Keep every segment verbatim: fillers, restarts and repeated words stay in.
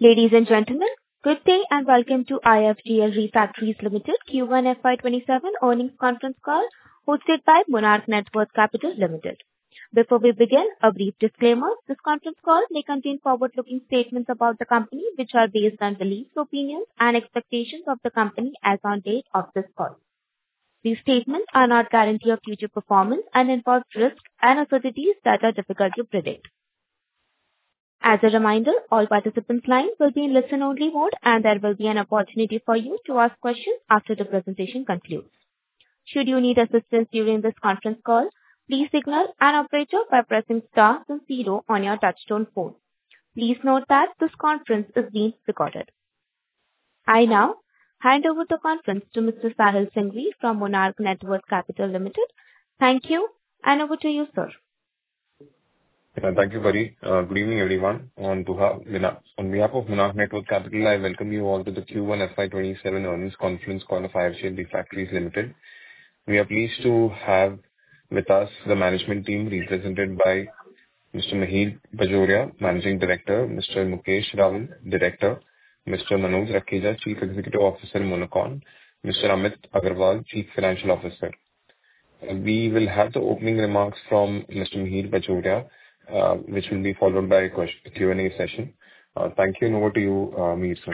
Ladies and gentlemen, good day and welcome to I F G L Refractories Limited Q one F Y twenty-seven earnings conference call hosted by Monarch Networth Capital Limited. Before we begin, a brief disclaimer. This conference call may contain forward-looking statements about the company which are based on beliefs, opinions and expectations of the company as on date of this call. These statements are not guarantee of future performance and involve risks and uncertainties that are difficult to predict. As a reminder, all participants' lines will be in listen-only mode and there will be an opportunity for you to ask questions after the presentation concludes. Should you need assistance during this conference call, please signal an operator by pressing star and zero on your touchtone phone. Please note that this conference is being recorded. I now hand over the conference to Mister Sahil Singhvi from Monarch Networth Capital Limited. Thank you, and over to you, sir. Yeah, thank you, Buddy. Uh, good evening, everyone. On behalf, on behalf of Monarch Networth Capital, I welcome you all to the Q one F Y twenty-seven earnings conference call of I F G L Refractories Limited. We are pleased to have with us the management team represented by Mister Mihir Bajoria, Managing Director, Mister Mukesh Rawal, Director, Mister Manoj Rakheja, Chief Executive Officer, Monocon, Mister Amit Agarwal, Chief Financial Officer. Uh, we will have the opening remarks from Mister Mihir Bajoria, Uh, which will be followed by a question, Q and A session. Uh, thank you, and over to you, uh, Mihir, sir.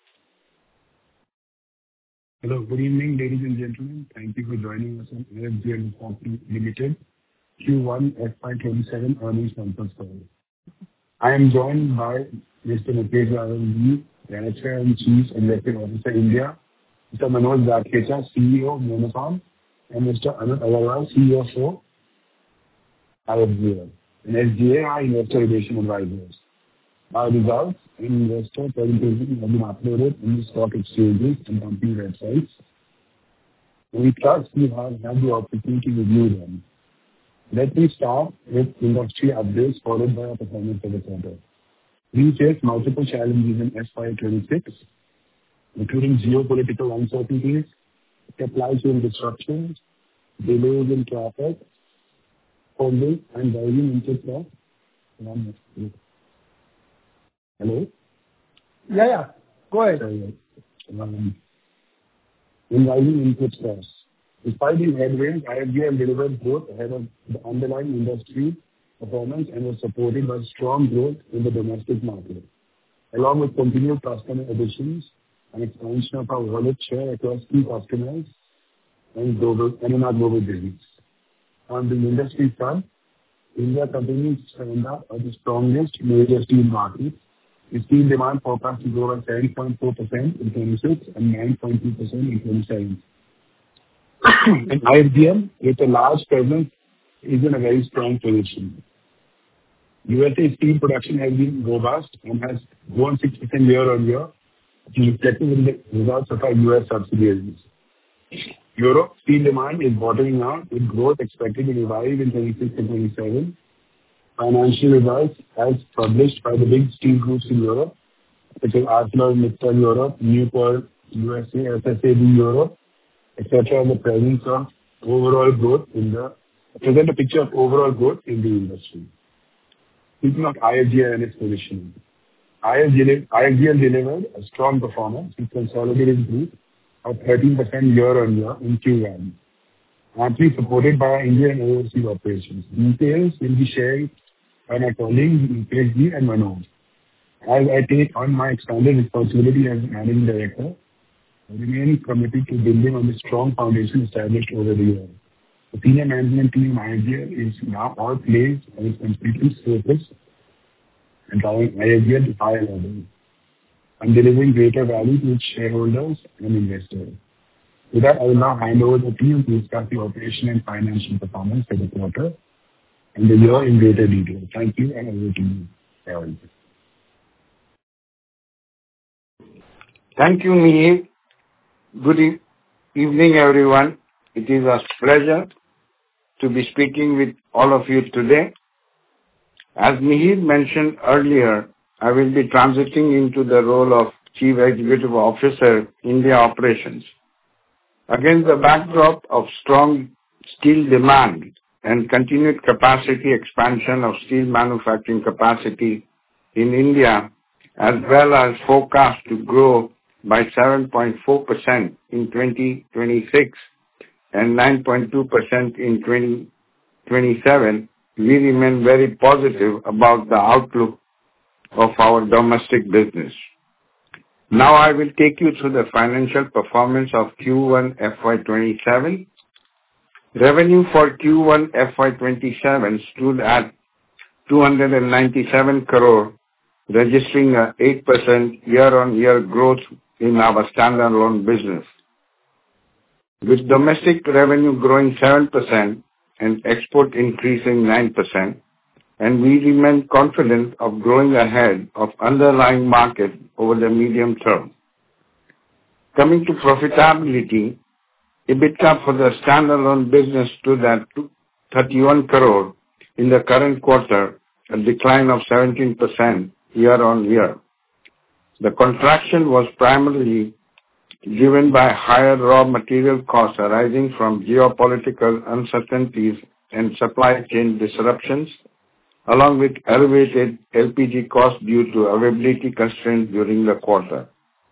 Hello, good evening, ladies and gentlemen. Thank you for joining us on I F G L Refractories Limited Q one F Y twenty-seven earnings conference call. I am joined by Mister Mukesh Rawal, Director and Chief Executive Officer, India, Mister Manoj Rakheja, C E O, Monocon, and Mister Amit Agarwal, C E O, I F G L. And S G A are investor relation advisors. Our results and investor presentations have been uploaded in the stock exchanges and company websites. We trust you have had the opportunity to review them. Let me start with industry updates followed by our performance for the quarter. We face multiple challenges in F Y twenty-six, including geopolitical uncertainties, supply chain disruptions, delays in traffic, holding and rising input costs. Hello? Yeah, yeah. Go ahead. Sorry. Um, in rising input costs. Despite these headwinds, I F G L delivered growth ahead of the underlying industry performance and was supported by strong growth in the domestic market, along with continued customer additions and expansion of our wallet share across key customers and global and in our global business. On the industry front, India continues to stand out as the strongest major steel market, with steel demand forecast to grow by seven point four percent in twenty-six and nine point two percent in twenty-seven. And I F G L, with a large presence, is in a very strong position. U S A steel production has been robust and has grown six percent year-on-year, which is reflected in the results of our U S subsidiaries. Europe steel demand is bottoming out, with growth expected to revive in twenty-six and twenty-seven. Financial results as published by the big steel groups in Europe, such as ArcelorMittal Europe, Nucor U S A, S S A B Europe, et cetera, the presence of overall growth in the present a picture of overall growth in the industry. Speaking of I F G L and its positioning, I F G L delivered a strong performance with consolidated growth of thirteen percent year-on-year in Q one, amply supported by our Indian and overseas operations. Details will be shared by my colleagues Mukesh Ji and Manoj. As I take on my expanded responsibility as Managing Director, I remain committed to building on the strong foundation established over the years. The senior management team I F G L is now all placed and is completely focused and driving I F G L to higher levels and delivering greater value to its shareholders and investors. With that, I will now hand over the team to discuss the operation and financial performance for the quarter and the year in greater detail. Thank you, and over to you, Rawal. Thank you, Mihir. Good e- evening, everyone. It is a pleasure to be speaking with all of you today. As Mihir mentioned earlier, I will be transiting into the role of Chief Executive Officer, India Operations. Against the backdrop of strong steel demand and continued capacity expansion of steel manufacturing capacity in India, as well as forecast to grow by seven point four percent in twenty twenty-six and nine point two percent in twenty twenty-seven, we remain very positive about the outlook of our domestic business. Now I will take you through the financial performance of Q one F Y twenty-seven. Revenue for Q one F Y twenty-seven stood at two hundred ninety-seven crore, registering a eight percent year-on-year growth in our standalone business, with domestic revenue growing seven percent and export increasing nine percent, and we remain confident of growing ahead of underlying market over the medium term. Coming to profitability, EBITDA for the standalone business stood at thirty-one crore in the current quarter, a decline of seventeen percent year-on-year. The contraction was primarily driven by higher raw material costs arising from geopolitical uncertainties and supply chain disruptions, along with elevated L P G costs due to availability constraints during the quarter.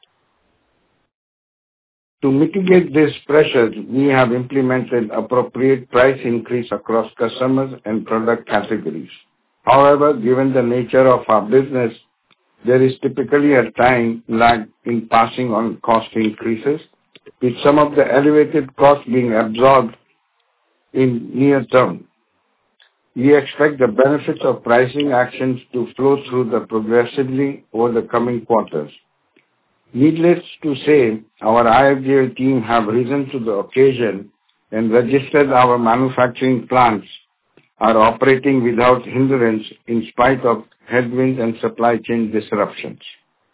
To mitigate these pressures, we have implemented appropriate price increase across customers and product categories. However, given the nature of our business, there is typically a time lag in passing on cost increases, with some of the elevated costs being absorbed in near term. We expect the benefits of pricing actions to flow through the progressively over the coming quarters. Needless to say, our I F G L team have risen to the occasion and registered our manufacturing plants are operating without hindrance in spite of headwinds and supply chain disruptions.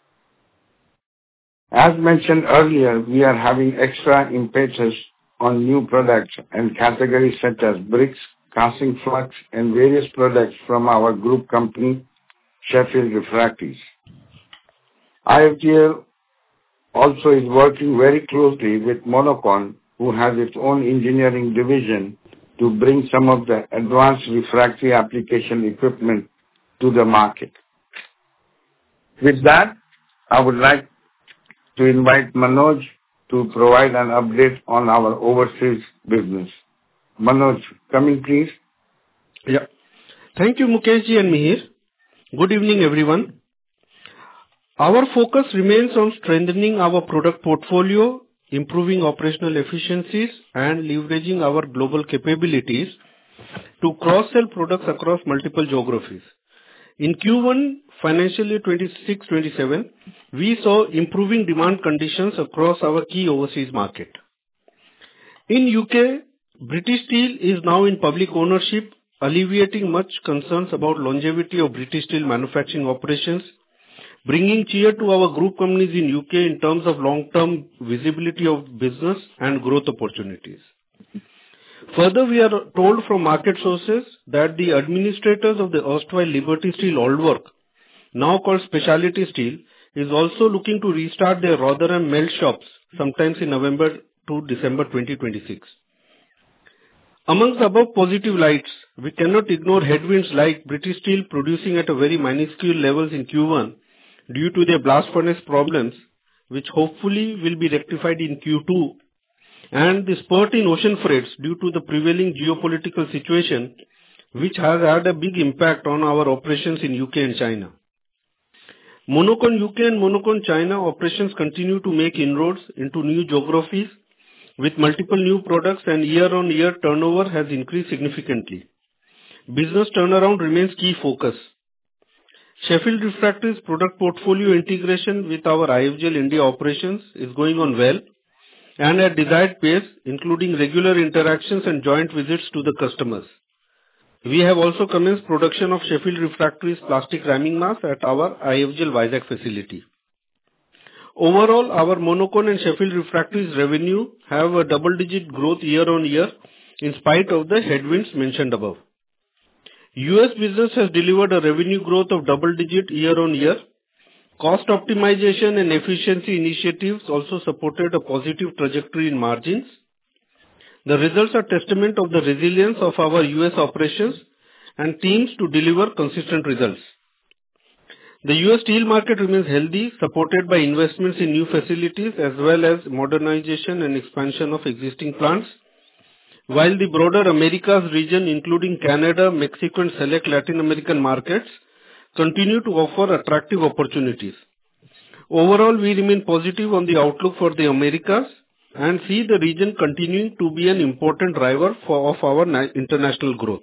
As mentioned earlier, we are having extra impetus on new products and categories such as bricks, casting flux, and various products from our group company, Sheffield Refractories. I F G L also is working very closely with Monocon, who has its own engineering division, to bring some of the advanced refractory application equipment to the market. With that, I would like to invite Manoj to provide an update on our overseas business. Manoj, come in, please. Yeah. Thank you, Mukeshji and Mihir. Good evening, everyone. Our focus remains on strengthening our product portfolio, improving operational efficiencies, and leveraging our global capabilities to cross-sell products across multiple geographies. In Q one financial year twenty-six twenty-seven, we saw improving demand conditions across our key overseas market. In U K, British Steel is now in public ownership, alleviating much concerns about longevity of British Steel manufacturing operations, bringing cheer to our group companies in U K in terms of long-term visibility of business and growth opportunities. Further, we are told from market sources that the administrators of the erstwhile Liberty Steel Aldwork, now called Specialty Steel, is also looking to restart their Rotherham melt shops sometimes in November to December twenty twenty-six. Amongst above positive lights, we cannot ignore headwinds like British Steel producing at a very minuscule levels in Q one due to their blast furnace problems, which hopefully will be rectified in Q two, and the spurt in ocean freights due to the prevailing geopolitical situation, which has had a big impact on our operations in U K and China. Monocon U K and Monocon China operations continue to make inroads into new geographies with multiple new products, and year-on-year turnover has increased significantly. Business turnaround remains key focus. Sheffield Refractories product portfolio integration with our I F G L India operations is going on well and at desired pace, including regular interactions and joint visits to the customers. We have also commenced production of Sheffield Refractories plastic ramming mass at our I F G L Vizag facility. Overall, our Monocon and Sheffield Refractories revenue have a double-digit growth year-on-year in spite of the headwinds mentioned above. U S business has delivered a revenue growth of double-digit year-on-year. Cost optimization and efficiency initiatives also supported a positive trajectory in margins. The results are testament of the resilience of our U S operations and teams to deliver consistent results. The U S steel market remains healthy, supported by investments in new facilities as well as modernization and expansion of existing plants, while the broader Americas region, including Canada, Mexico, and select Latin American markets, continue to offer attractive opportunities. Overall, we remain positive on the outlook for the Americas and see the region continuing to be an important driver for, of our na- international growth.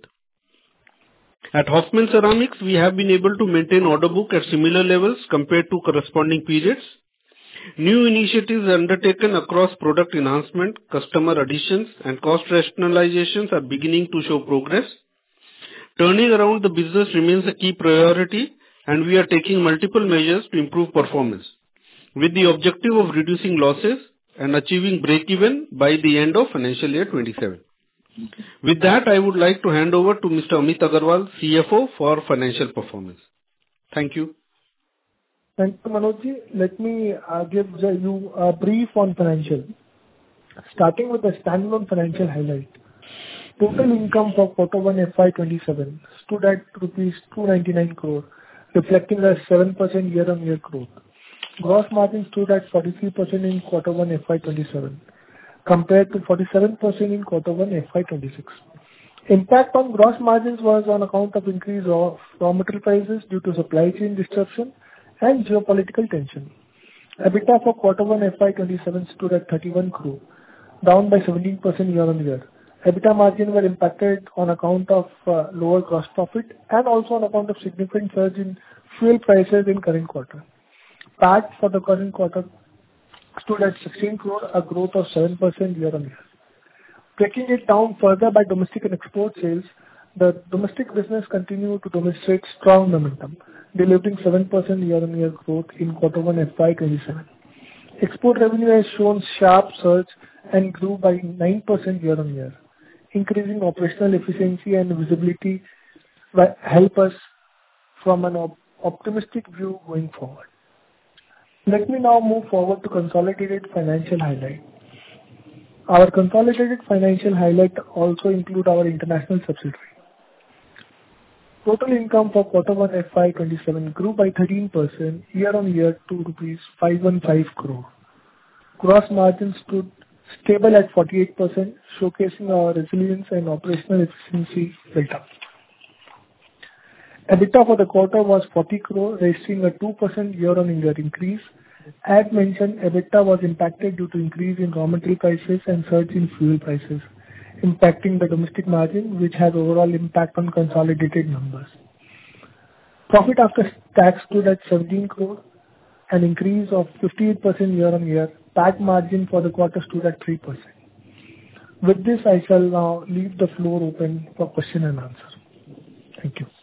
At Hoffman Ceramics, we have been able to maintain order book at similar levels compared to corresponding periods. New initiatives undertaken across product enhancement, customer additions, and cost rationalizations are beginning to show progress. Turning around the business remains a key priority, and we are taking multiple measures to improve performance, with the objective of reducing losses and achieving break-even by the end of financial year twenty-seven. With that, I would like to hand over to Mister Amit Agarwal, C F O, for financial performance. Thank you. Thank you, Manoj ji. Let me uh, give you a brief on financial. Starting with the standalone financial highlight. Total income for quarter one F Y twenty-seven stood at rupees two ninety-nine crore, reflecting a seven percent year-on-year growth. Gross margin stood at forty-three percent in quarter one F Y twenty-seven, compared to forty-seven percent in quarter one F Y twenty-six. Impact on gross margins was on account of increase of raw material prices due to supply chain disruption and geopolitical tension. EBITDA for quarter one F Y twenty-seven stood at thirty-one crore, down by seventeen percent year-on-year. EBITDA margin were impacted on account of uh, lower gross profit and also on account of significant surge in fuel prices in current quarter. P A T for the current quarter stood at sixteen crore, a growth of seven percent year-on-year. Breaking it down further by domestic and export sales, the domestic business continued to demonstrate strong momentum, delivering seven percent year-on-year growth in quarter one F Y twenty-seven. Export revenue has shown sharp surge and grew by nine percent year-on-year. Increasing operational efficiency and visibility will help us from an op- optimistic view going forward. Let me now move forward to consolidated financial highlight. Our consolidated financial highlight also include our international subsidiary. Total income for quarter one F Y twenty-seven grew by thirteen percent year-on-year to rupees five hundred fifteen crore. Gross margin stood stable at forty-eight percent, showcasing our resilience and operational efficiency built up. EBITDA for the quarter was forty crore, registering a two percent year-on-year increase. As mentioned, EBITDA was impacted due to increase in raw material prices and surge in fuel prices, impacting the domestic margin, which has overall impact on consolidated numbers. Profit after tax stood at seventeen crore, an increase of fifty-eight percent year-on-year. P A T margin for the quarter stood at three percent. With this, I shall now leave the floor open for question and answer. Thank you.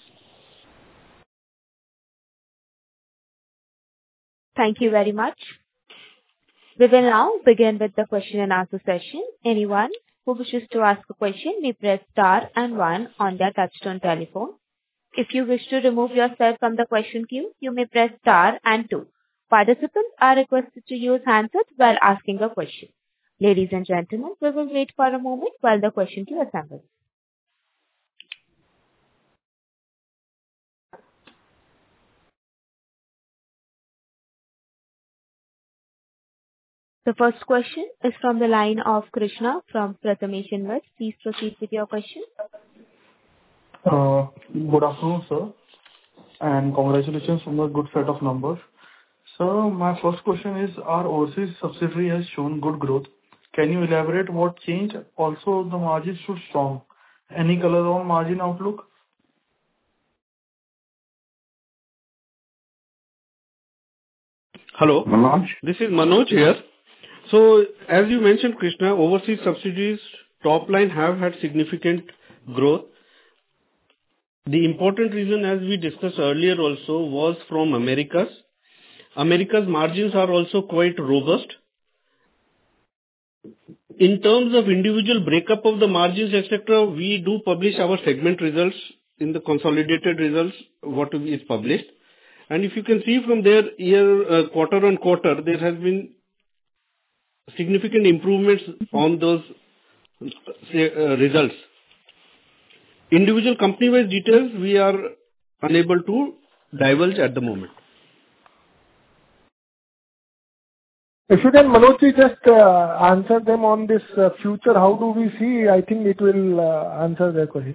Thank you very much. We will now begin with the question and answer session. Anyone who wishes to ask a question may press star and one on their touchtone telephone. If you wish to remove yourself from the question queue, you may press star and two. Participants are requested to use handsets while asking a question. Ladies and gentlemen, we will wait for a moment while the question queue assembles. The first question is from the line of Krishna from Prathamesh Invest. Please proceed with your question. Uh, Good afternoon, sir, and congratulations on the good set of numbers. Sir, my first question is, our overseas subsidiary has shown good growth. Can you elaborate what changed? Also, the margins stood strong. Any color on margin outlook? Hello, Manoj? this is Manoj here. So, as you mentioned, Krishna, overseas subsidiaries top line have had significant growth. The important reason, as we discussed earlier also, was from Americas. Americas margins are also quite robust. In terms of individual breakup of the margins, et cetera, we do publish our segment results in the consolidated results, what is published. And if you can see from there, year, uh, quarter on quarter, there has been significant improvements on those say, uh, results. Individual company-wise details, we are unable to divulge at the moment. If you can, Manojji, just uh, answer them on this uh, future, how do we see? I think it will uh, answer their query.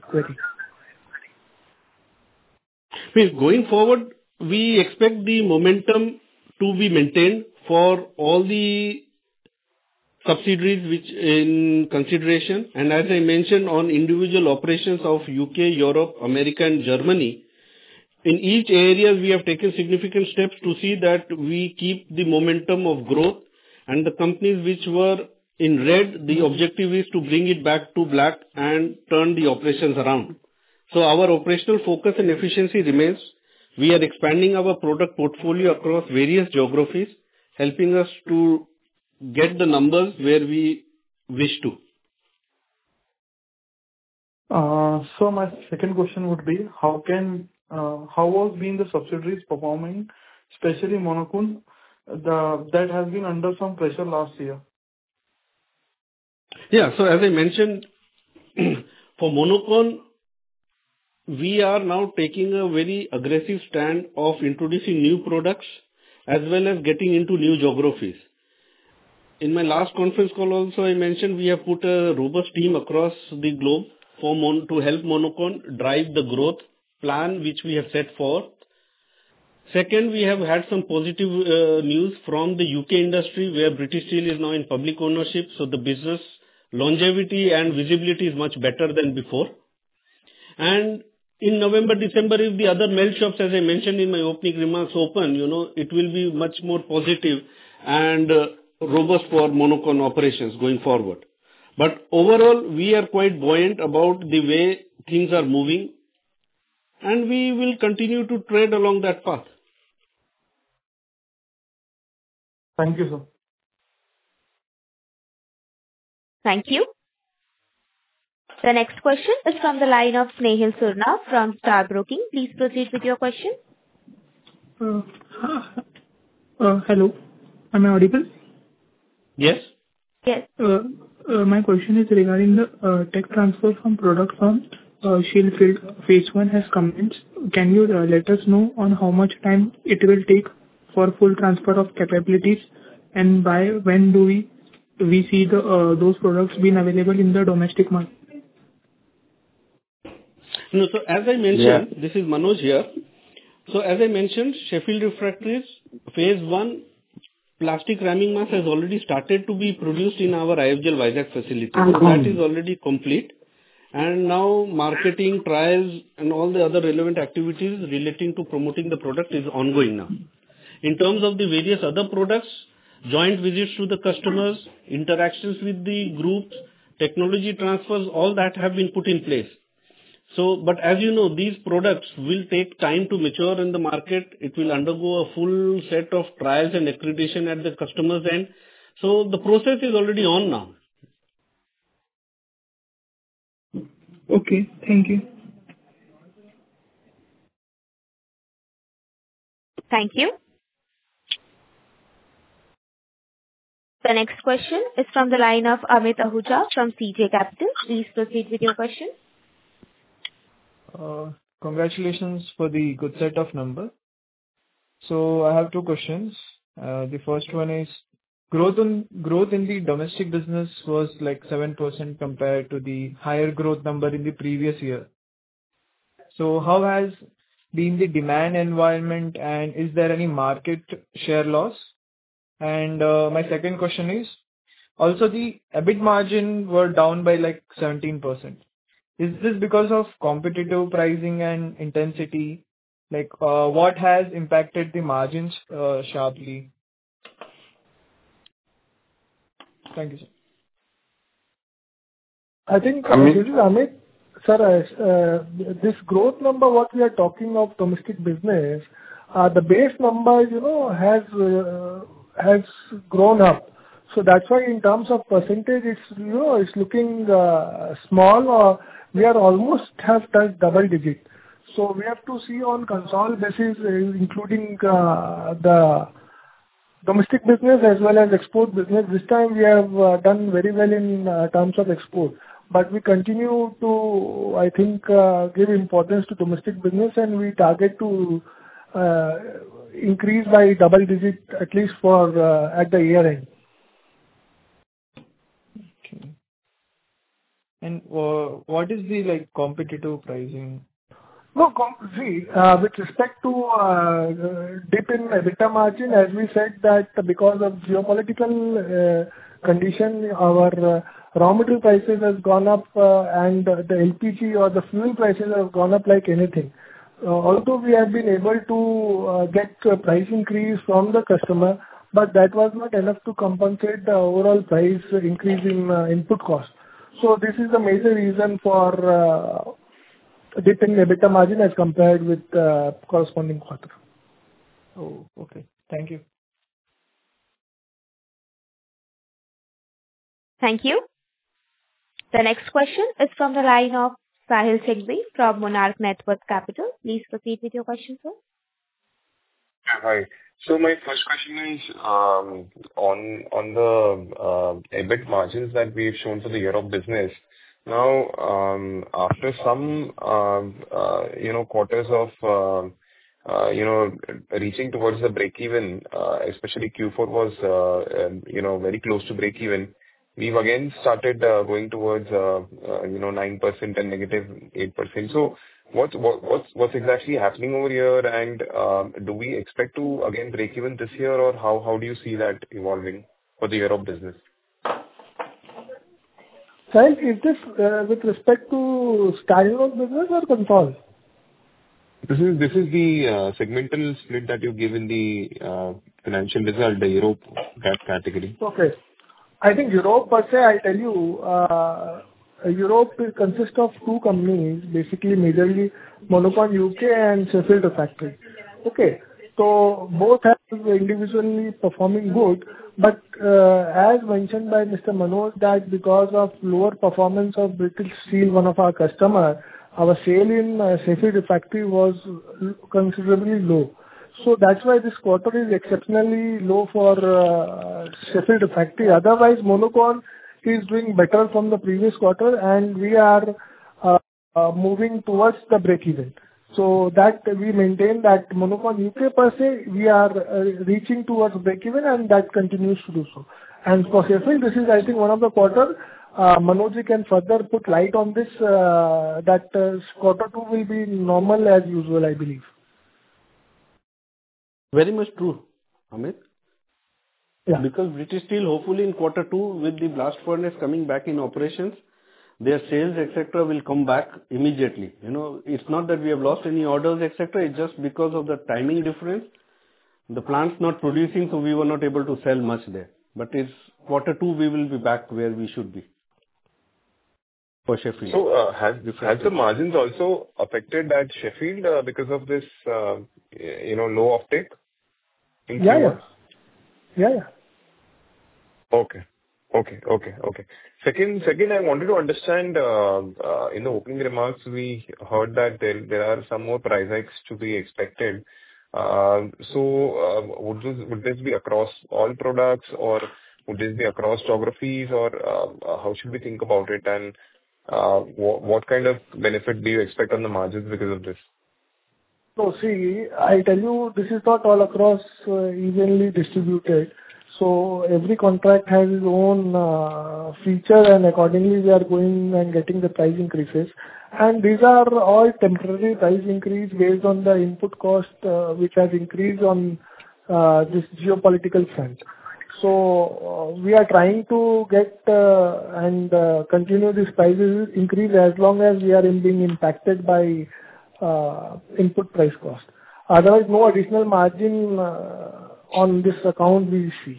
Going forward, we expect the momentum to be maintained for all the subsidiaries which in consideration. And as I mentioned, on individual operations of U K, Europe, America, and Germany, in each area we have taken significant steps to see that we keep the momentum of growth, and the companies which were in red, the objective is to bring it back to black and turn the operations around. So our operational focus and efficiency remains. We are expanding our product portfolio across various geographies, helping us to get the numbers where we wish to. Uh, so my second question would be, how can uh, how was been the subsidiaries performing, especially Monocon, the that has been under some pressure last year? Yeah, so as I mentioned, for Monocon, we are now taking a very aggressive stand of introducing new products as well as getting into new geographies. In my last conference call also, I mentioned we have put a robust team across the globe for Mon- to help Monocon drive the growth plan which we have set forth. Second, we have had some positive uh, news from the U K industry where British Steel is now in public ownership, so the business longevity and visibility is much better than before. And in November, December, if the other melt shops, as I mentioned in my opening remarks, open, you know, it will be much more positive and uh, robust for Monocon operations going forward. But overall, we are quite buoyant about the way things are moving, and we will continue to tread along that path. Thank you, sir. Thank you. The next question is from the line of Snehal Surna from Star Broking. Please proceed with your question. Uh, uh, hello, am I audible? Yes. Yes. Uh, uh, my question is regarding the uh, tech transfer from product from uh, Shieldfield phase one has commenced. Can you uh, let us know on how much time it will take for full transfer of capabilities, and by when do we we see the uh, those products being available in the domestic market? No, so as I mentioned, yeah. This is Manoj here. So as I mentioned, Sheffield Refractories phase one plastic ramming mass has already started to be produced in our I F G L Vizag facility. So that is already complete. And now marketing, trials and all the other relevant activities relating to promoting the product is ongoing now. In terms of the various other products, joint visits to the customers, interactions with the groups, technology transfers, all that have been put in place. So, but as you know, these products will take time to mature in the market. It will undergo a full set of trials and accreditation at the customer's end. So the process is already on now. Okay, thank you. Thank you. The next question is from the line of Amit Ahuja from C J Capital. Please proceed with your question. Uh, congratulations for the good set of numbers. So I have two questions. Uh, the first one is growth in growth in the domestic business was like seven percent compared to the higher growth number in the previous year. So how has been the demand environment, and is there any market share loss? And uh, my second question is also the E B I T margin were down by like seventeen percent. Is this because of competitive pricing and intensity? Like, uh, what has impacted the margins uh, sharply? Thank you, sir. I think uh, this is Amit. Sir, uh, this growth number, what we are talking of domestic business, uh, the base number, you know, has uh, has grown up. So that's why in terms of percentage, it's, you know, it's looking uh, small, or we are almost have touched double digit. So we have to see on consolidated basis, uh, including uh, the domestic business as well as export business. This time we have uh, done very well in uh, terms of export. But we continue to, I think, uh, give importance to domestic business, and we target to uh, increase by double digit at least for uh, at the year end. Okay. And uh, what is the like competitive pricing? No, com- see, uh, with respect to uh, dip in EBITDA margin, as we said that because of geopolitical uh, condition, our uh, raw material prices has gone up, uh, and the L P G or the fuel prices have gone up like anything. Uh, Although we have been able to uh, get a price increase from the customer, but that was not enough to compensate the overall price increase in uh, input cost. So this is the major reason for uh, dip in EBITDA margin as compared with uh, corresponding quarter. Oh, okay. Thank you. Thank you. The next question is from the line of Sahil Singhvi from Monarch Networth Capital. Please proceed with your question, sir. Hi. So my first question is um, on on the uh, EBIT margins that we've shown for the Europe business. Now, um, after some um, uh, you know quarters of uh, uh, you know reaching towards the break-even, uh, especially Q four was uh, um, you know very close to break-even. We've again started uh, going towards uh, uh, you know nine percent and negative eight percent. So what's what- what's what's exactly happening over here? And um, do we expect to again break even this year, or how how do you see that evolving for the Europe business? Sahil, is this uh, with respect to standalone business or consol? This is this is the uh, segmental split that you give in the uh, financial result, the Europe that category. Okay. I think Europe per se, I tell you, uh, Europe is- consists of two companies, basically majorly Monocon U K and Sheffield Refractory. Okay. So both have individually performing good, but uh, as mentioned by Mister Manoj, that because of lower performance of British Steel, one of our customer, our sale in uh, Sheffield Refractory was l- considerably low. So that's why this quarter is exceptionally low for uh, Sheffield Refractory. Otherwise, Monocon is doing better from the previous quarter, and we are uh, uh, moving towards the break-even. So that we maintain that Monocon U K per se, we are uh, reaching towards break-even, and that continues to do so. And for Sheffield, this is, I think, one of the quarter, uh, Manoj can further put light on this, uh, that uh, quarter two will be normal as usual, I believe. Very much true, Amit. Yeah. Because British Steel, hopefully in quarter two, with the blast furnace coming back in operations, their sales, et cetera, will come back immediately. You know, it's not that we have lost any orders, et cetera. It's just because of the timing difference. The plant's not producing, so we were not able to sell much there. But it's quarter two, we will be back where we should be for Sheffield. So uh, has has the margins also affected at Sheffield uh, because of this uh, you know low offtake? in Yeah, Q one? yeah. Yeah, yeah. Okay. Okay. Okay. Okay. Second, second, I wanted to understand, uh, uh, in the opening remarks, we heard that there there are some more price hikes to be expected. Uh, So, uh, would this would this be across all products, or would this be across geographies, or uh, uh, how should we think about it? And uh, wha- what kind of benefit do you expect on the margins because of this? So see, I tell you, this is not all across uh, evenly distributed. So every contract has its own uh, feature, and accordingly we are going and getting the price increases. And these are all temporary price increase based on the input cost, uh, which has increased on uh, this geopolitical front. So uh, we are trying to get uh, and uh, continue this prices increase as long as we are in being impacted by uh, input price cost. Otherwise, no additional margin uh, on this account we see.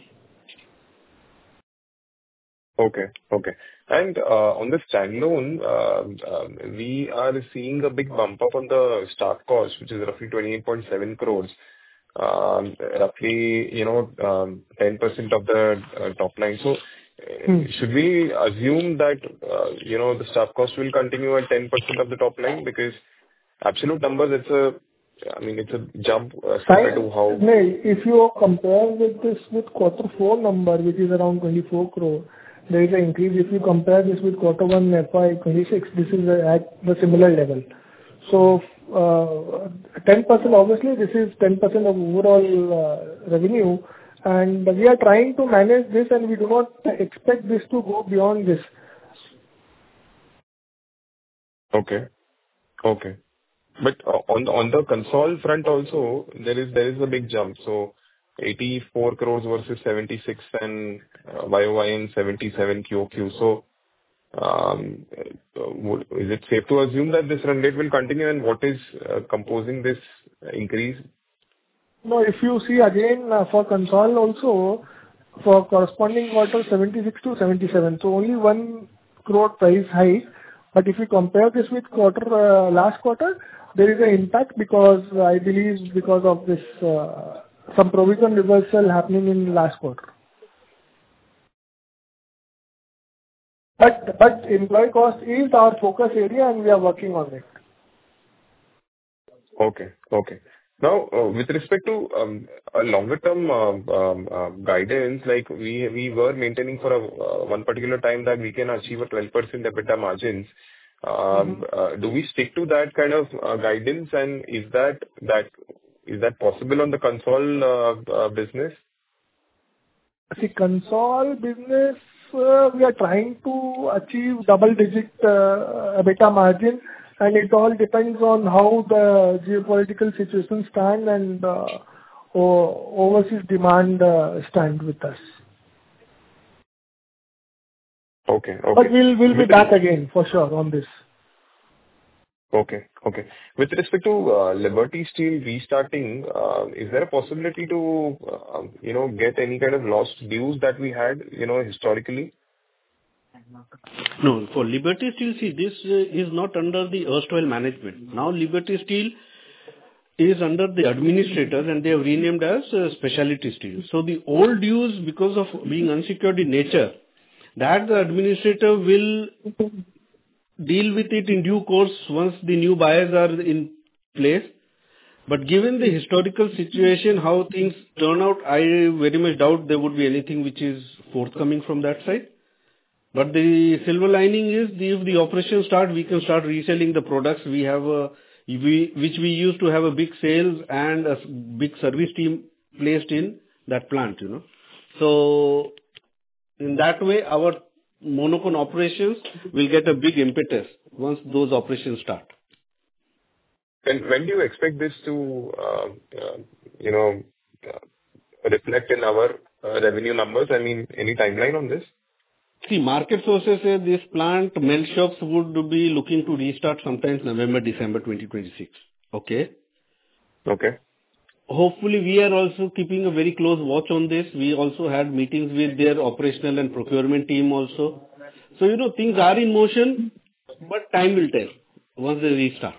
Okay. Okay. And uh, on the standalone, uh, um, we are seeing a big bump up on the staff cost, which is roughly twenty-eight point seven crores. Um, roughly, you know, um, ten percent of the uh, top line. So, uh, Hmm. should we assume that, uh, you know, the staff cost will continue at ten percent of the top line? Because absolute numbers, it's a, I mean, it's a jump uh, compared to how... No, if you compare with this with quarter four number, which is around twenty-four crore, there is an increase. If you compare this with quarter one F Y twenty-six, this is uh, at the similar level. So uh, ten percent, obviously, this is ten percent of overall uh, revenue, and we are trying to manage this, and we do not expect this to go beyond this. Okay. Okay. But uh, on the on the console front also, there is there is a big jump. So eighty-four crores versus seventy-six and uh, Y O Y and seventy-seven Q O Q. So um, uh, would- is it safe to assume that this run rate will continue, and what is uh, composing this increase? No, if you see again, uh, for console also, for corresponding quarter, seventy-six to seventy-seven, so only one crore price hike. But if you compare this with quarter, uh, last quarter, there is an impact because uh, I believe because of this, uh, some provision reversal happening in last quarter. But, but employee cost is our focus area, and we are working on it. Okay. Okay. Now, uh, with respect to um, a longer term um, um, uh, guidance, like we we were maintaining for a uh, one particular time that we can achieve a twelve percent EBITDA margins. Um, uh, Do we stick to that kind of uh, guidance? And is that that is that possible on the console uh, uh, business? See, console business, uh, we are trying to achieve double-digit uh, EBITDA margin, and it all depends on how the geopolitical situation stand and uh, o- overseas demand uh, stand with us. Okay. But Okay. we'll we'll be With back again for sure on this. Okay. Okay. With respect to uh, Liberty Steel restarting, uh, is there a possibility to, uh, you know, get any kind of lost dues that we had, you know, historically? No, for Liberty Steel, see, this uh, is not under the erstwhile management. Now Liberty Steel is under the administrator, and they have renamed as uh, Specialty Steel. So the old dues, because of being unsecured in nature, that the administrator will deal with it in due course once the new buyers are in place. But given the historical situation, how things turn out, I very much doubt there would be anything which is forthcoming from that side. But the silver lining is, the, if the operation start, we can start reselling the products. We have a, we, which we used to have a big sales and a s- big service team placed in that plant, you know. So in that way, our monocon operations will get a big impetus once those operations start. And when do you expect this to, uh, uh, you know, uh, reflect in our uh, revenue numbers? I mean, any timeline on this? See, market sources say this plant, melt shops would be looking to restart sometime November, December twenty twenty-six. Okay. Okay. Hopefully, we are also keeping a very close watch on this. We also had meetings with their operational and procurement team also. So, you know, things are in motion, but time will tell once they restart.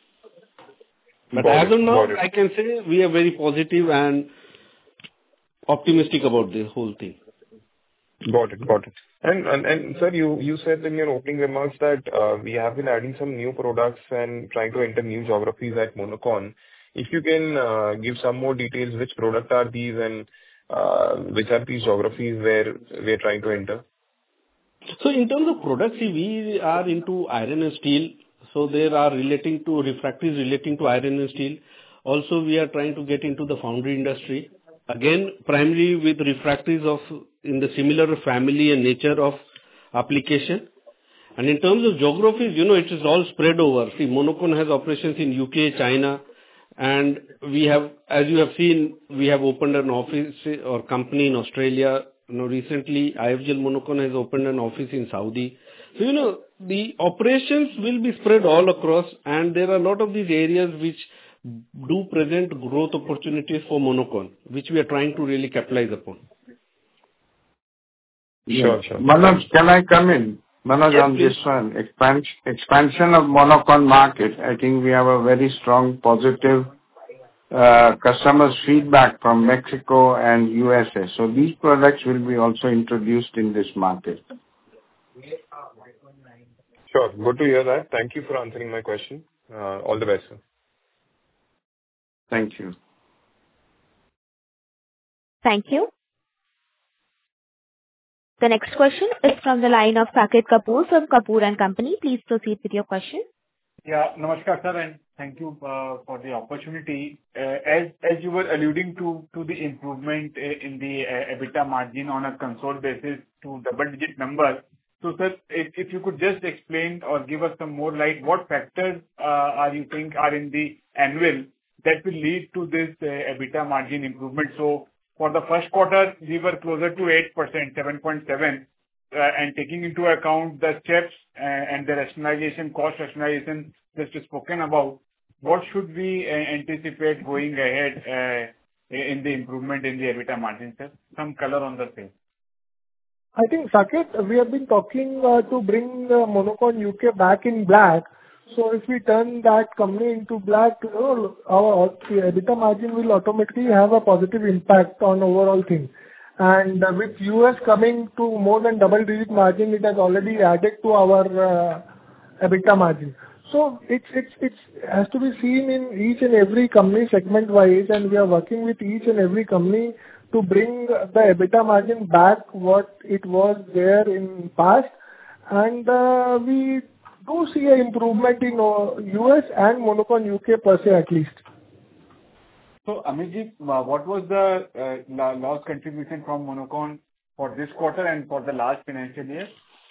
But Got as it. of now, Got it. I can say we are very positive and optimistic about the whole thing. Got it. Got it. And, and, and sir, you, you said in your opening remarks that uh, we have been adding some new products and trying to enter new geographies at Monocon. If you can uh, give some more details, which product are these and uh, which are these geographies where we are trying to enter? So in terms of products, see, we are into iron and steel. So there are relating to refractories relating to iron and steel. Also, we are trying to get into the foundry industry. Again, primarily with refractories of in the similar family and nature of application. And in terms of geographies, you know, it is all spread over. See, Monocon has operations in U K, China, and we have, as you have seen, we have opened an office or company in Australia. You know, recently, I F G L Monocon has opened an office in Saudi. So, you know, the operations will be spread all across, and there are a lot of these areas which do present growth opportunities for Monocon, which we are trying to really capitalize upon. Sure, sure. Manoj, can I come in? Manoj, Yes, on please. this one, expand, expansion of monocon market, I think we have a very strong positive uh, customers feedback from Mexico and U S A. So these products will be also introduced in this market. Sure. Good to hear that. Thank you for answering my question. Uh, all the best, sir. Thank you. Thank you. The next question is from the line of Saket Kapoor from Kapoor and Company. Please proceed with your question. Yeah, namaskar, sir, and Thank you uh, for the opportunity. Uh, As as you were alluding to to the improvement uh, in the uh, EBITDA margin on a consolidated basis to double-digit number. So, sir, if if you could just explain or give us some more light, what factors uh, are you think are in the annual that will lead to this uh, EBITDA margin improvement? So for the first quarter, we were closer to eight percent, seven point seven, uh, and taking into account the steps uh, and the rationalization, cost rationalization just spoken about, what should we uh, anticipate going ahead uh, in the improvement in the EBITDA margin, sir? Some color on the same. I think, Saket, we have been talking uh, to bring uh, Monocon U K back in black. So if we turn that company into black, you know, our EBITDA margin will automatically have a positive impact on overall thing. And uh, with U S coming to more than double-digit margin, it has already added to our uh, EBITDA margin. So it's it's it's has to be seen in each and every company segment-wise, and we are working with each and every company to bring the EBITDA margin back what it was there in past. And uh, we do see an improvement in uh, U S and Monocon U K per se at least. So, Amitji, uh, what was the uh, la- loss contribution from Monocon for this quarter and for the last financial year?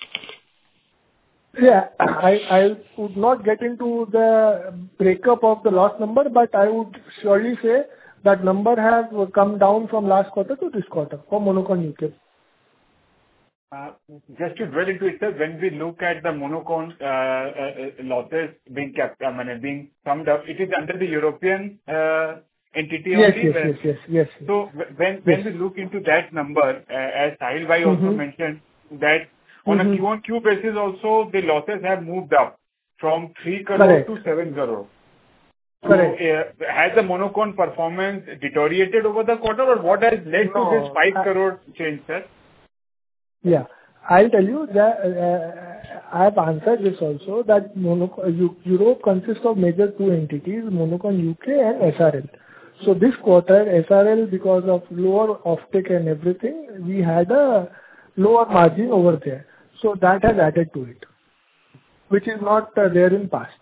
Yeah, I I would not get into the breakup of the loss number, but I would surely say that number has come down from last quarter to this quarter for Monocon U K. Uh, Just to dwell into it, sir, when we look at the Monocon uh, uh, losses being kept, I mean, being summed up, it is under the European uh, entity Yes, only. yes, where- yes, yes, yes. So wh- when when Yes. we look into that number, uh, as Sahil bhai also Mhm. mentioned, that on a Mhm. Q on Q basis also, the losses have moved up from three crore Correct. to seven crore. So, Correct. uh, has the Monocon performance deteriorated over the quarter, or what has led to this No, five I- crore change, sir? Yeah. I'll tell you that uh, I have answered this also, that Monocon Eu- Europe consists of major two entities, Monocon U K and S R L. So this quarter, S R L, because of lower offtake and everything, we had a lower margin over there. So that has added to it, which is not uh, there in past.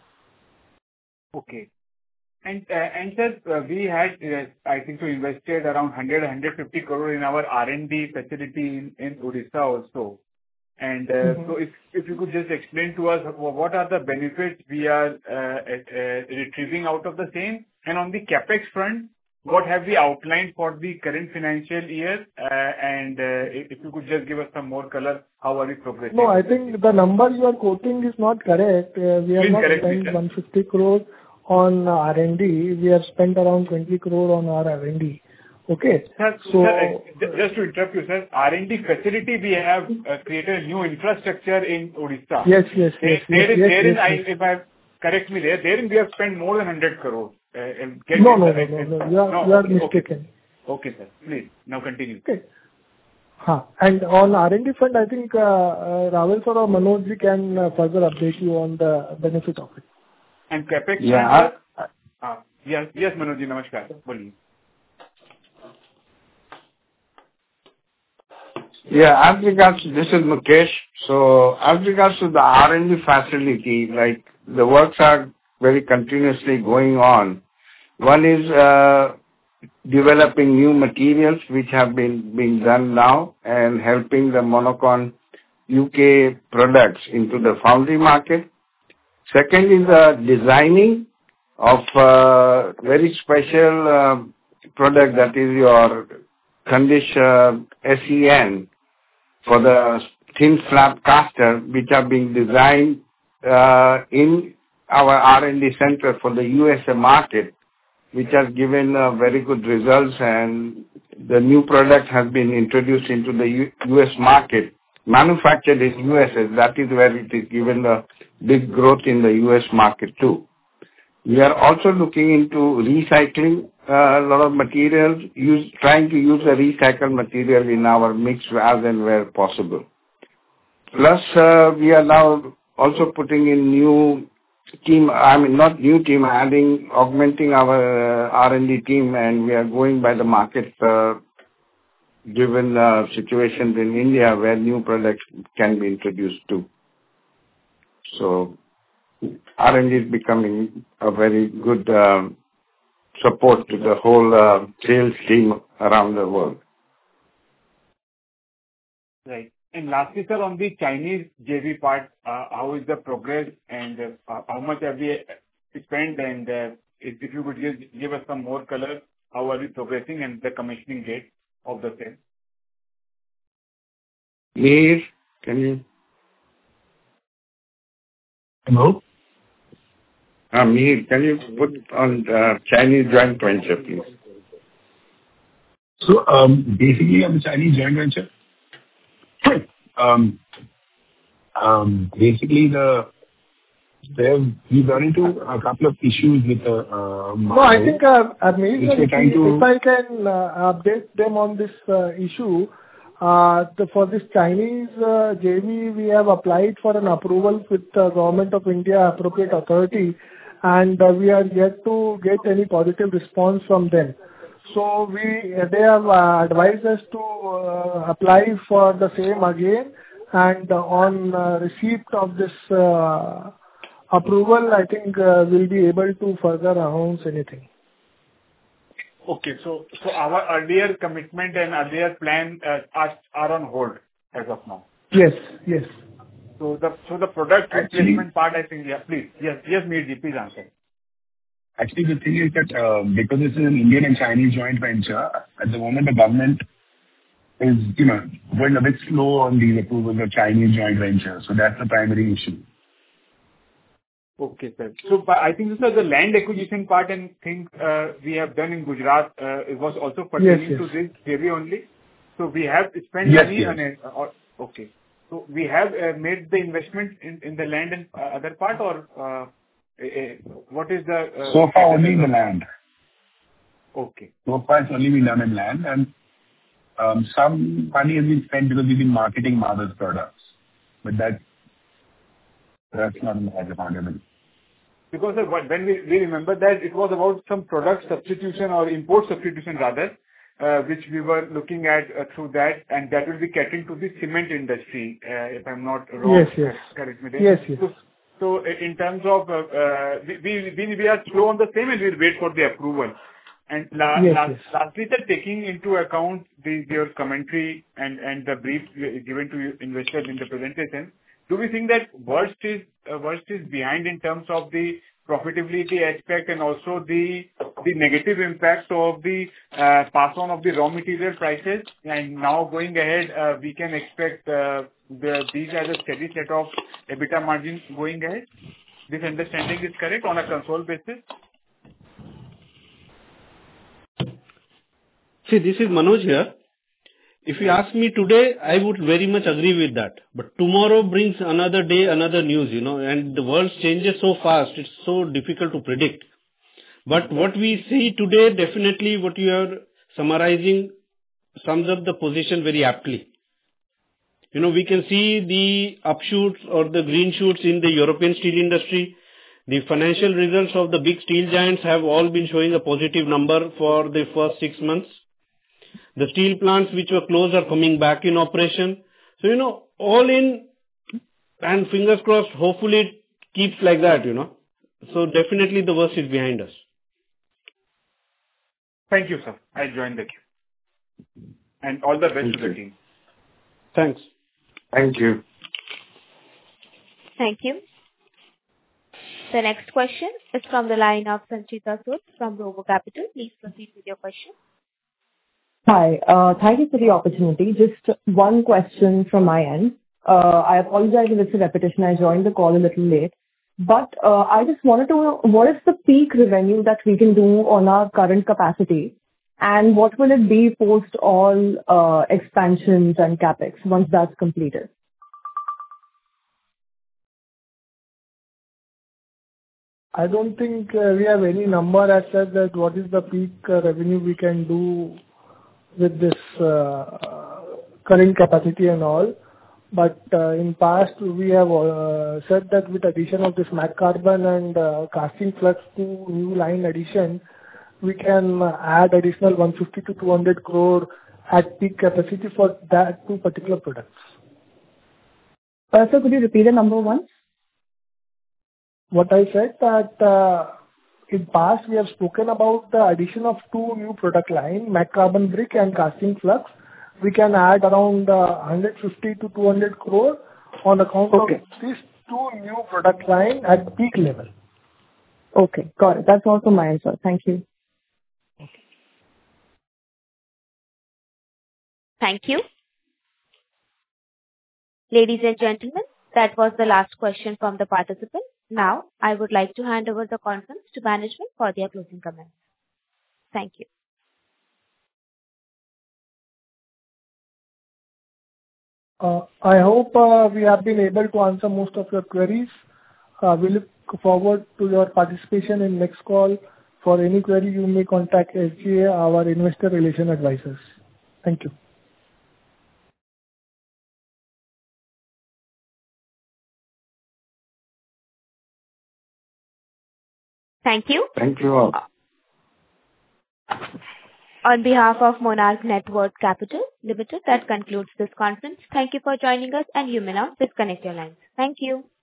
Okay. And, uh, and sir, uh, we had, uh, I think, so invested around one hundred, one hundred fifty crore in our R and D facility in, in Odisha also. And uh, Mhm. so if, if you could just explain to us wh- what are the benefits we are uh, uh, retrieving out of the same? And on the CapEx front, what have we outlined for the current financial year? Uh, and uh, if if you could just give us some more color, how are we progressing? No, I think the number you are quoting is not correct. Uh, We have Please not correct me, spent sir. one hundred fifty crore on uh, R and D. We have spent around twenty crore on our R and D. Okay? Sir, So, sir, uh, ju- just to interrupt you, sir, R and D facility, we have uh, created a new infrastructure in Odisha. yes, yes, There yes, yes, there is, yes, therein, yes, I- yes. if I correct me there, therein we have spent more than one hundred crore. Uh, uh, get No, me, no, sir, no, I- no, I- no. You are, no, you are okay, okay. mistaken. Okay, sir. Please, now continue. Okay. Huh. And on R and D fund, I think uh, uh, Raval sir or Manoj ji can uh, further update you on the benefit of it. And CapEx Yeah, front, I- sir? Uh, Yes, yes, Manoj ji, namaskar. Boliye. Yeah, as regards, this is Mukesh. So as regards to the R and D facility, like, the works are very continuously going on. One is uh, developing new materials which have been being done now and helping the Monocon U K products into the foundry market. Second is uh, designing of uh, very special uh, product, that is your Khandish uh, S E N for the thin slab caster, which are being designed uh, in our R and D center for the U S A market, which has given uh, very good results, and the new product has been introduced into the U- US market, manufactured in U S A. That is where it is given a big growth in the U S market too. We are also looking into recycling uh, a lot of materials, use, trying to use the recycled material in our mix as and where possible. Plus, uh, we are now also putting in new team, I mean, not new team, adding, augmenting our uh, R and D team, and we are going by the market uh, given uh, situations in India where new products can be introduced too. So R and D is becoming a very good um, support to the whole uh, sales team around the world. Right. And lastly, sir, on the Chinese J V part, uh, how is the progress and uh, how much have we spent? And uh, if if you could give give us some more color, how are we progressing and the commissioning date of the same? Mihir, can you? Hello? Uh, Mihir, can you put on uh, Chinese joint venture, please? So, um, basically, on the Chinese joint venture, um, um, basically, the there we run into a couple of issues with the uh, No, I think, uh, uh, maybe which we're if, trying to- if I can uh, update them on this uh, issue, uh, the, for this Chinese uh, J V, we have applied for an approval with the Government of India Appropriate Authority, and uh, we are yet to get any positive response from them. So we they have uh, advised us to uh, apply for the same again, and uh, on uh, receipt of this uh, approval, I think uh, we'll be able to further announce anything. Okay. So so our earlier commitment and earlier plan uh, are are on hold as of now. Yes, yes. So the so the product Actually- replacement part, I think, yeah, please. Yes, yes, Mihir, please answer. Actually, the thing is that uh, because this is an Indian and Chinese joint venture, at the moment the government is, you know, going a bit slow on these approvals of Chinese joint venture. So that's the primary issue. Okay, sir. So but I think this is the land acquisition part and things uh, we have done in Gujarat. Uh, it was also pertaining Yes, to yes. this J V only. So we have spent Yes, money yes. on it. uh, Or, okay. So we have uh, made the investment in, in the land and uh, other part, or uh, uh, what is the? Uh, So far status only in the of- land. Okay. So far it's only been done in land, and um, some money has been spent because we've been marketing Mother's products. But that, that's not in the large amount of money. Because uh, what- when we, we remember that it was about some product substitution or import substitution rather, uh, which we were looking at uh, through that, and that will be catering to the cement industry, uh, if I'm not wrong. Yes, yes. Correct me there. Yes, yes. So, so uh, in terms of, uh, uh, we, we, we we are slow on the same and we'll wait for the approval. And la- Yes, last, yes. lastly, sir, taking into account the, your commentary and, and the brief given to you investors in the presentation, do we think that worst is uh, worst is behind in terms of the profitability aspect and also the the negative impact of the uh, pass on of the raw material prices? And now going ahead, uh, we can expect uh, the these as a steady set of EBITDA margins going ahead. This understanding is correct on a consolidated basis? See, this is Manoj here. If you ask me today, I would very much agree with that. But tomorrow brings another day, another news, you know, and the world changes so fast, it's so difficult to predict. But what we see today, definitely what you are summarizing sums up the position very aptly. You know, we can see the upshoots or the green shoots in the European steel industry. The financial results of the big steel giants have all been showing a positive number for the first six months. The steel plants which were closed are coming back in operation. So, you know, all in, and fingers crossed, hopefully it keeps like that, you know. So definitely the worst is behind us. Thank you, sir. I join the queue. And all the best Thank to the you. team. Thanks. Thank you. Thank you. The next question is from the line of Sanchita Sood from Robo Capital. Please proceed with your question. Hi. uh, Thank you for the opportunity. Just one question from my end. Uh, I apologize if it's a repetition. I joined the call a little late. But uh, I just wanted to know, what is the peak revenue that we can do on our current capacity, and what will it be post all uh, expansions and CapEx once that's completed? I don't think uh, we have any number as such that what is the peak uh, revenue we can do with this uh, current capacity and all. But uh, in past, we have uh, said that with addition of this matte carbon and uh, casting flux to new line addition, we can uh, add additional one fifty to two hundred crore at peak capacity for that two particular products. Uh, Sir, could you repeat the number once? what I said that uh, in past we have spoken about the addition of two new product line, matte carbon brick and casting flux. We can add around uh, one hundred fifty to two hundred crore on account Okay. of these two new product line at peak level. Okay, got it. That's also my answer. Thank you. Thank you. Ladies and gentlemen, that was the last question from the participant. Now, I would like to hand over the conference to management for their closing comments. Thank you. Uh, I hope uh, we have been able to answer most of your queries. Uh, we look forward to your participation in next call. For any query, you may contact S G A, our investor relation advisors. Thank you. Thank you. Thank you all. On behalf of Monarch Networth Capital Limited, that concludes this conference. Thank you for joining us, and you may now disconnect your lines. Thank you.